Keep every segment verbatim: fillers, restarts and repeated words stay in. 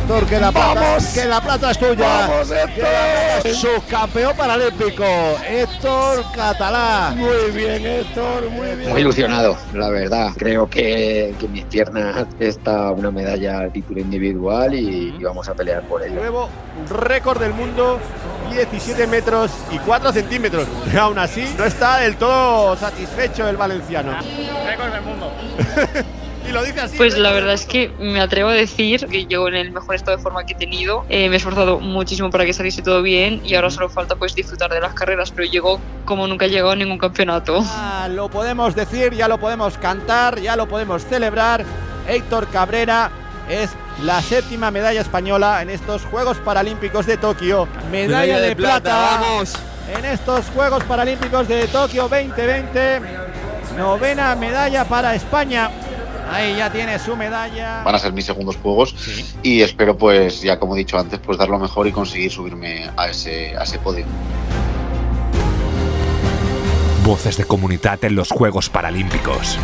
Héctor, que la plata, ¡Vamos! que la plata es tuya. ¡Vamos, Héctor! Subcampeón paralímpico, Héctor Catalá. Muy bien, Héctor, muy bien. Muy ilusionado, la verdad. Creo que, que en mis piernas está una medalla al título individual y, y vamos a pelear por ello. Nuevo récord del mundo, diecisiete metros y cuatro centímetros. Aún así, no está del todo satisfecho el valenciano. Récord del mundo. Y lo dice así. Pues la verdad es que me atrevo a decir que yo en el mejor estado de forma que he tenido, eh, me he esforzado muchísimo para que saliese todo bien y ahora solo falta pues disfrutar de las carreras, pero llego como nunca he llegado a ningún campeonato. Ah, lo podemos decir, ya lo podemos cantar, ya lo podemos celebrar. Héctor Cabrera es la séptima medalla española en estos Juegos Paralímpicos de Tokio. Medalla, medalla de, de plata, plata, vamos. En estos Juegos Paralímpicos de Tokio veinte veinte. Novena medalla para España. Ahí ya tiene su medalla. Van a ser mis segundos juegos, sí. Y espero, pues, ya como he dicho antes, pues dar lo mejor y conseguir subirme a ese, a ese podio. Voces de comunidad en los Juegos Paralímpicos.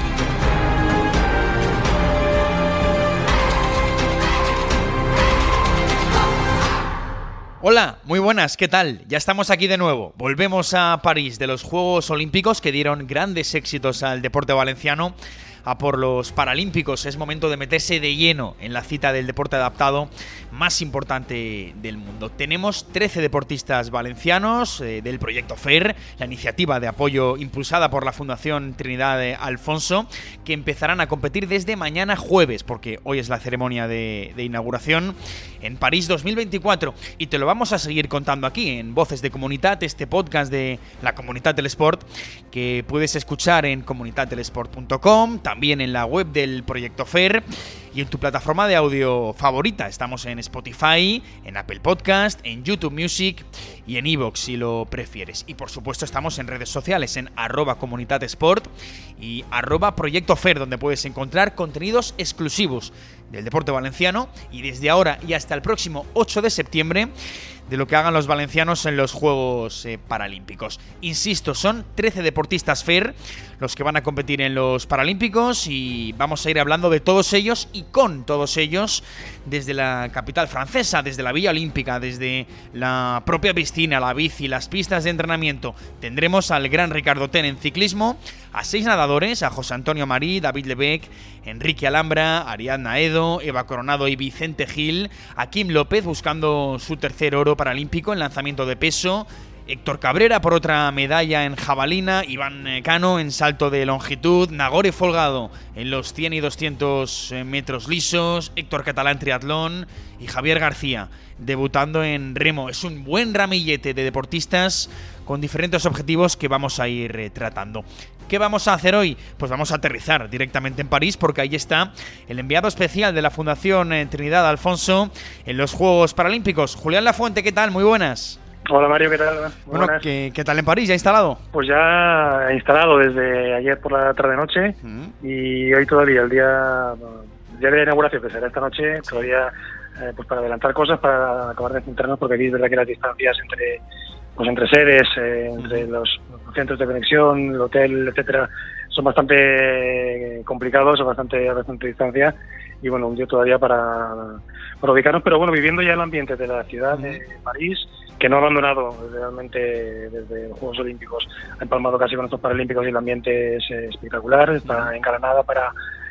Hola, muy buenas, ¿qué tal? Ya estamos aquí de nuevo. Volvemos a París de los Juegos Olímpicos que dieron grandes éxitos al deporte valenciano. A por los Paralímpicos es momento de meterse de lleno en la cita del deporte adaptado más importante del mundo. Tenemos trece deportistas valencianos eh, del proyecto F E R, la iniciativa de apoyo impulsada por la Fundación Trinidad de Alfonso, que empezarán a competir desde mañana jueves, porque hoy es la ceremonia de, de inauguración en París dos mil veinticuatro. Y te lo vamos a seguir contando aquí en Voces de Comunitat, este podcast de la Comunitat del Sport, que puedes escuchar en comunitat del sport punto com, también en la web del proyecto F E R y en tu plataforma de audio favorita. Estamos en Spotify, en Apple Podcast, en YouTube Music y en iVoox si lo prefieres. Y por supuesto estamos en redes sociales en arroba comunitatesport y arroba proyecto F E R, donde puedes encontrar contenidos exclusivos del deporte valenciano y desde ahora y hasta el próximo ocho de septiembre de lo que hagan los valencianos en los Juegos eh, Paralímpicos. Insisto, son trece deportistas F E R los que van a competir en los Paralímpicos y vamos a ir hablando de todos ellos y con todos ellos desde la capital francesa, desde la Villa Olímpica, desde la propia piscina, la bici, las pistas de entrenamiento. Tendremos al gran Ricardo Ten en ciclismo, a seis nadadores, a José Antonio Marí, David Lebec, Enrique Alhambra, Ariadna Edo, Eva Coronado y Vicente Gil, a Kim López buscando su tercer oro paralímpico en lanzamiento de peso, Héctor Cabrera por otra medalla en jabalina, Iván Cano en salto de longitud, Nagore Folgado en los cien y doscientos metros lisos, Héctor Catalá en triatlón y Javier García debutando en remo. Es un buen ramillete de deportistas con diferentes objetivos que vamos a ir eh, tratando. ¿Qué vamos a hacer hoy? Pues vamos a aterrizar directamente en París porque ahí está el enviado especial de la Fundación Trinidad Alfonso en los Juegos Paralímpicos. Julián Lafuente, ¿qué tal? Muy buenas. Hola Mario, ¿qué tal? Muy bueno, ¿qué, ¿qué tal en París? ¿Ya instalado? Pues ya instalado desde ayer por la tarde-noche uh-huh. y hoy todavía, el día, el día de la inauguración, que será esta noche, todavía eh, pues para adelantar cosas, para acabar de centrarnos, porque aquí es verdad que las distancias entre pues entre sedes, eh, entre uh-huh. los centros de conexión, el hotel, etcétera, son bastante complicados, son bastante a bastante distancia y bueno, un día todavía para, para ubicarnos, pero bueno, viviendo ya el ambiente de la ciudad uh-huh. de París, que no ha abandonado realmente desde los Juegos Olímpicos, ha empalmado casi con estos Paralímpicos y el ambiente es espectacular, está uh-huh. engalanada para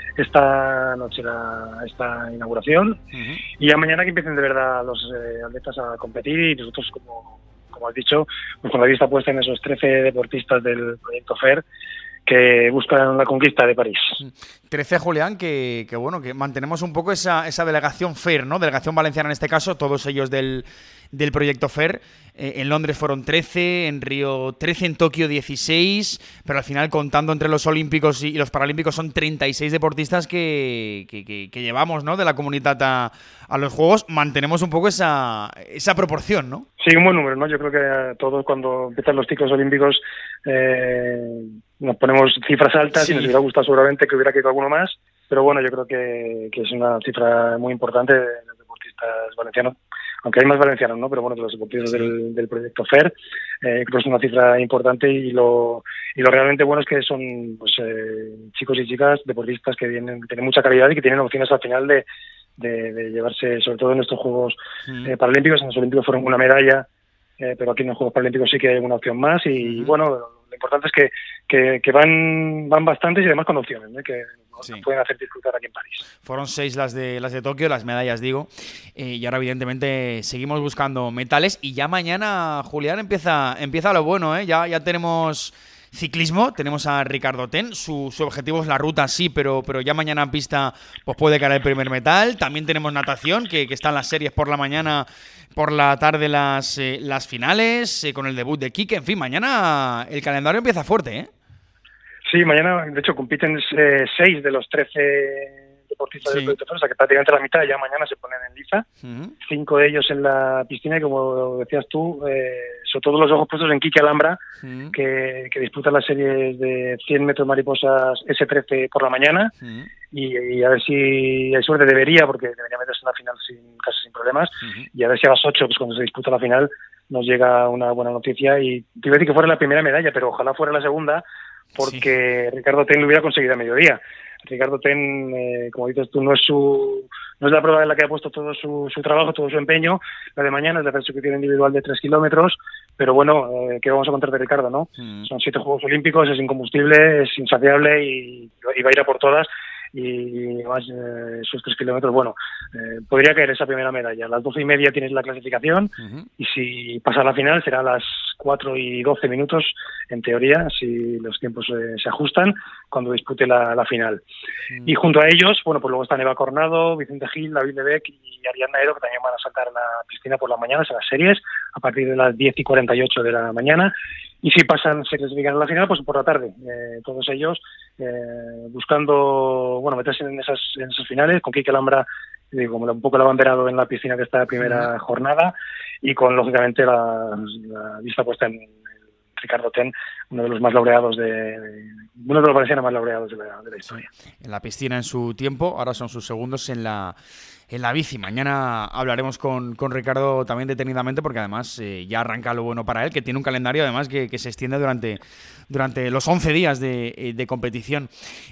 esta noche la, esta inauguración uh-huh. y ya mañana que empiecen de verdad los eh, atletas a competir y nosotros como, como has dicho, pues con la vista puesta en esos trece deportistas del proyecto F E R que buscan la conquista de París. trece, Julián, que, que bueno, que mantenemos un poco esa, esa delegación F E R, ¿no? Delegación valenciana en este caso, todos ellos del, del proyecto F E R. Eh, en Londres fueron trece, en Río trece, en Tokio dieciséis, pero al final contando entre los olímpicos y, y los paralímpicos son treinta y seis deportistas que, que, que, que llevamos, ¿no? De la comunidad a, a los Juegos. Mantenemos un poco esa, esa proporción, ¿no? Sí, un buen número, ¿no? Yo creo que todos cuando empiezan los ciclos olímpicos eh, nos ponemos cifras altas sí. y nos hubiera gustado seguramente que hubiera quedado alguno más, pero bueno, yo creo que, que es una cifra muy importante de los deportistas valencianos, aunque hay más valencianos, ¿no? Pero bueno, de los deportistas sí. del, del proyecto F E R, eh, creo que es una cifra importante y lo y lo realmente bueno es que son pues eh, chicos y chicas deportistas que vienen, que tienen mucha calidad y que tienen opciones al final de de, de llevarse, sobre todo en estos Juegos mm. eh, Paralímpicos. En los Olímpicos fueron una medalla, eh, pero aquí en los Juegos Paralímpicos sí que hay una opción más y mm. bueno, lo importante es que, que, que van van bastantes y además con opciones, ¿no? Que nos sí. pueden hacer disfrutar aquí en París. Fueron seis las de las de Tokio, las medallas digo, eh, y ahora evidentemente seguimos buscando metales y ya mañana, Julián, empieza empieza lo bueno, ¿eh? Ya, ya tenemos ciclismo, tenemos a Ricardo Ten, su, su objetivo es la ruta, sí, pero, pero ya mañana en pista pues puede caer el primer metal. También tenemos natación, que, que están las series por la mañana, por la tarde las, eh, las finales, eh, con el debut de Quique. En fin, mañana el calendario empieza fuerte, ¿eh? Sí, mañana, de hecho, compiten eh, seis de los trece deportistas sí. del Proyecto Fer, o sea que prácticamente la mitad ya mañana se ponen en liza. Uh-huh. Cinco de ellos en la piscina y, como decías tú, eh, sobre todo los ojos puestos en Quique Alhambra, uh-huh. que, que disputa las series de cien metros mariposas ese trece por la mañana. Uh-huh. y, y a ver si hay suerte, debería, porque debería meterse en la final sin, casi sin problemas. Uh-huh. Y a ver si a las ocho, pues cuando se disputa la final, nos llega una buena noticia. Y te iba a decir que fuera la primera medalla, pero ojalá fuera la segunda, porque sí. Ricardo Ten lo hubiera conseguido a mediodía. Ricardo Ten, eh, como dices tú, no es su no es la prueba en la que ha puesto todo su, su trabajo, todo su empeño. La de mañana es la persecución individual de tres kilómetros, pero bueno, eh, ¿qué vamos a contar de Ricardo, no? Mm. Son siete Juegos Olímpicos, es incombustible, es insaciable y, y va a ir a por todas. Y además eh, esos tres kilómetros, bueno, eh, podría caer esa primera medalla. A las doce y media tienes la clasificación uh-huh. y si pasa a la final será a las cuatro y doce minutos, en teoría, si los tiempos eh, se ajustan, cuando dispute la, la final. Uh-huh. Y junto a ellos, bueno, pues luego están Eva Cornado, Vicente Gil, David Lebec y Ariadna Edo, que también van a saltar a la piscina por las mañanas, a las series, a partir de las diez y cuarenta y ocho de la mañana. Y si pasan, se clasifican a la final, pues por la tarde. Eh, todos ellos eh, buscando, bueno, meterse en esas, en esas finales, con Quique Alhambra, digo, como un poco el abanderado en la piscina de esta primera jornada, y con, lógicamente, la, la vista puesta en Ricardo Ten, uno de los más laureados de, uno de los valencianos más laureados de la, de la historia. En la piscina en su tiempo, ahora son sus segundos en la en la bici. Mañana hablaremos con, con Ricardo también detenidamente, porque además eh, ya arranca lo bueno para él, que tiene un calendario además que, que se extiende durante, durante los once días de, de competición.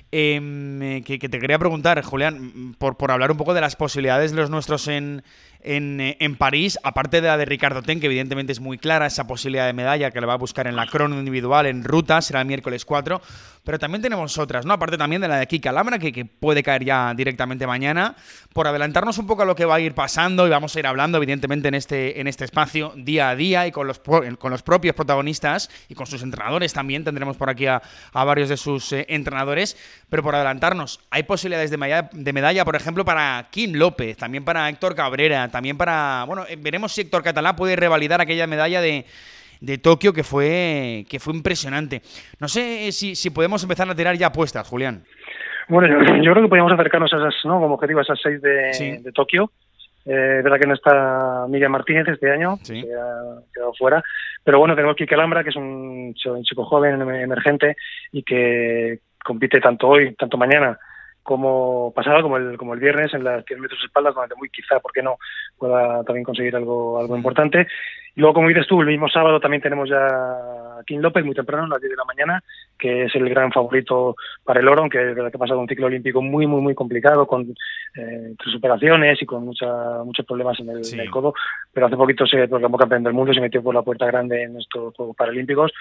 Eh, que, que te quería preguntar, Julián, por, por hablar un poco de las posibilidades de los nuestros en, en, en París, aparte de la de Ricardo Ten, que evidentemente es muy clara, esa posibilidad de medalla que le va a buscar en la crono individual, en ruta, será el miércoles cuatro, pero también tenemos otras, ¿no? Aparte también de la de Quique Alhambra, que, que puede caer ya directamente mañana. Por adelantarnos un poco a lo que va a ir pasando, y vamos a ir hablando evidentemente en este, en este espacio día a día y con los, con los propios protagonistas y con sus entrenadores también, tendremos por aquí a, a varios de sus eh, entrenadores, pero por adelantarnos, hay posibilidades de medalla, de medalla, por ejemplo, para Quim López, también para Héctor Cabrera, también para, bueno, eh, veremos si Héctor Catalá puede revalidar aquella medalla de de Tokio que fue que fue impresionante. No sé si, si podemos empezar a tirar ya apuestas, Julián. Bueno, yo, yo creo que podríamos acercarnos a esas, ¿no? Como objetivo a esas seis de, sí. de Tokio. Eh, es verdad que no está Miriam Martínez este año, sí. que ha quedado fuera, pero bueno, tenemos Quique Alhambra, que es un chico, un chico joven, emergente, y que compite tanto hoy, tanto mañana, como pasado, como el como el viernes, en las cien metros de espaldas, donde muy quizá, ¿por qué no?, pueda también conseguir algo algo importante. Y luego, como dices tú, el mismo sábado también tenemos ya a Quim López, muy temprano, a las diez de la mañana, que es el gran favorito para el oro, aunque es verdad que ha pasado un ciclo olímpico muy, muy, muy complicado, con eh, tres operaciones y con mucha, muchos problemas en el, sí. en el codo, pero hace poquito se proclamó campeón del mundo, se metió por la puerta grande en estos Juegos Paralímpicos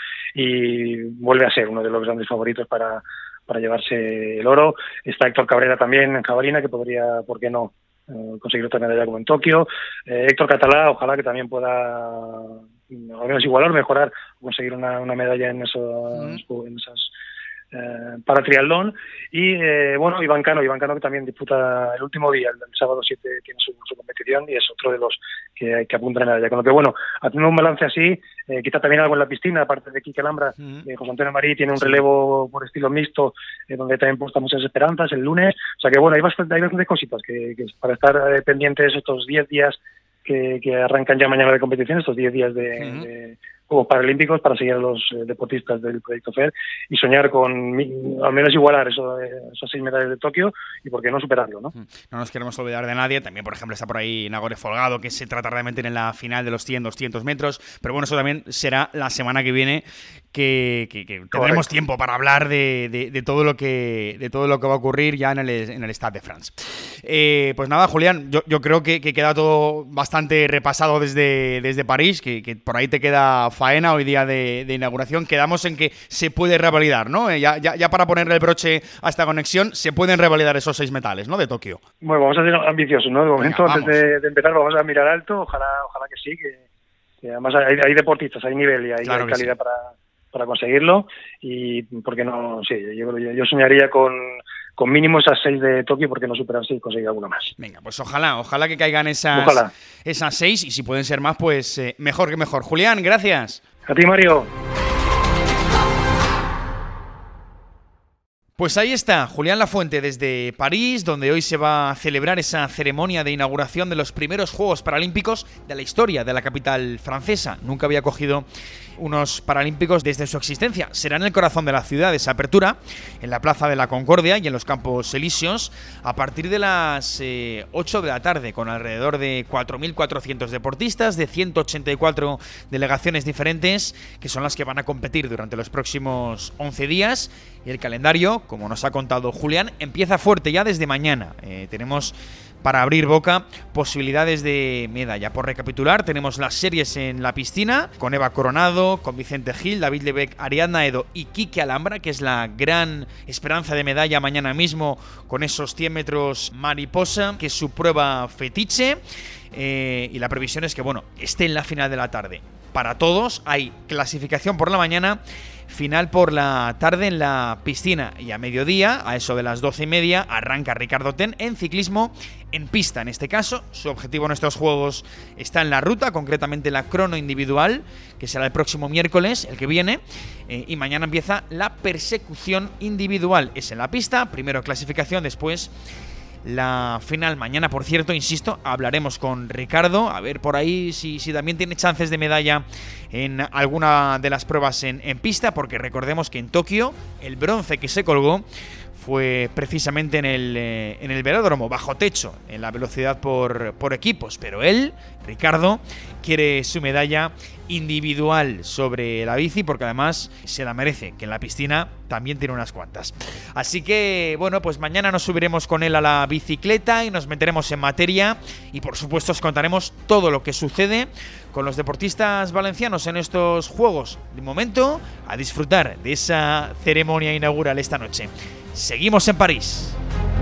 y vuelve a ser uno de los grandes favoritos para para llevarse el oro. Está Héctor Cabrera también en jabalina, que podría, ¿por qué no?, eh, conseguir otra medalla como en Tokio. Eh, Héctor Catalá, ojalá que también pueda al menos igualar, mejorar, conseguir una, una medalla en, eso, mm. en esas eh, para triatlón. Y eh, bueno, Iván Cano, Iván Cano que también disputa el último día, el, el sábado siete tiene su, su competición y es otro de los que, que apuntan a medalla. Con lo que bueno, haciendo un balance así, eh, quizá también algo en la piscina, aparte de Quique Alhambra, mm. eh, José Antonio Marí tiene un sí. relevo por estilo mixto, eh, donde también puesta muchas esperanzas el lunes. O sea que bueno, hay bastante, hay bastante cositas que, que para estar eh, pendientes estos diez días que, que arrancan ya mañana de competición, estos diez días de, mm. de Juegos Paralímpicos, para seguir a los eh, deportistas del Proyecto Fer y soñar con al menos igualar eso, eh, esas seis medallas de Tokio y por qué no superarlo, ¿no? No nos queremos olvidar de nadie. También, por ejemplo, está por ahí Nagore Folgado, que se tratará de meter en la final de los cien, doscientos metros, pero bueno, eso también será la semana que viene que, que, que tendremos tiempo para hablar de, de, de todo lo que de todo lo que va a ocurrir ya en el, en el Stade de France. Eh, pues nada, Julián, yo, yo creo que, que queda todo bastante repasado desde, desde París, que, que por ahí te queda faena hoy día de, de inauguración. Quedamos en que se puede revalidar, ¿no? Eh, ya, ya, ya para ponerle el broche a esta conexión, se pueden revalidar esos seis metales, ¿no? De Tokio. Bueno, vamos a ser ambiciosos, ¿no? De momento, Venga, antes de, de empezar, vamos a mirar alto. Ojalá, ojalá que sí, que, que además hay, hay deportistas, hay nivel y hay, claro hay calidad sí. para para conseguirlo, y porque no, sí, yo, yo, yo soñaría con, con mínimo esas seis de Tokio, porque no superarse y conseguir alguna más. Venga, pues ojalá, ojalá que caigan esas, ojalá. esas seis, y si pueden ser más, pues eh, mejor que mejor. Julián, gracias. A ti, Mario. Pues ahí está, Julián Lafuente desde París, donde hoy se va a celebrar esa ceremonia de inauguración de los primeros Juegos Paralímpicos de la historia de la capital francesa. Nunca había cogido unos Paralímpicos desde su existencia. Será en el corazón de la ciudad esa apertura, en la Plaza de la Concordia y en los Campos Elíseos, a partir de las eh, ocho de la tarde, con alrededor de cuatro mil cuatrocientos deportistas de ciento ochenta y cuatro delegaciones diferentes, que son las que van a competir durante los próximos once días. Y el calendario, como nos ha contado Julián, empieza fuerte ya desde mañana. Eh, tenemos, para abrir boca, posibilidades de medalla. Por recapitular, tenemos las series en la piscina, con Eva Coronado, con Vicente Gil, David Lebec, Ariadna Edo y Quique Alhambra, que es la gran esperanza de medalla mañana mismo, con esos cien metros mariposa, que es su prueba fetiche. Eh, y la previsión es que, bueno, esté en la final de la tarde. Para todos hay clasificación por la mañana, final por la tarde en la piscina, y a mediodía, a eso de las doce y media, arranca Ricardo Ten en ciclismo en pista. En este caso, su objetivo en estos juegos está en la ruta, concretamente la crono individual, que será el próximo miércoles, el que viene, eh, y mañana empieza la persecución individual. Es en la pista, primero clasificación, después la final. Mañana, por cierto, insisto, hablaremos con Ricardo, a ver por ahí si, si también tiene chances de medalla en alguna de las pruebas en, en pista, porque recordemos que en Tokio el bronce que se colgó fue precisamente en el, eh, en el velódromo, bajo techo, en la velocidad por, por equipos, pero él, Ricardo, quiere su medalla individual sobre la bici, porque además se la merece, que en la piscina también tiene unas cuantas. Así que, bueno, pues mañana nos subiremos con él a la bicicleta y nos meteremos en materia, y por supuesto os contaremos todo lo que sucede con los deportistas valencianos en estos juegos. De momento, a disfrutar de esa ceremonia inaugural esta noche. Seguimos en París.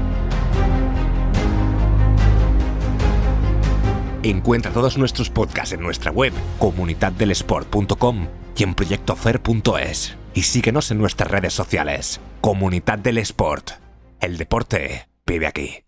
Encuentra todos nuestros podcasts en nuestra web comunidad del sport punto com y en proyecto fer punto es. Y síguenos en nuestras redes sociales. Comunidad del Sport. El deporte vive aquí.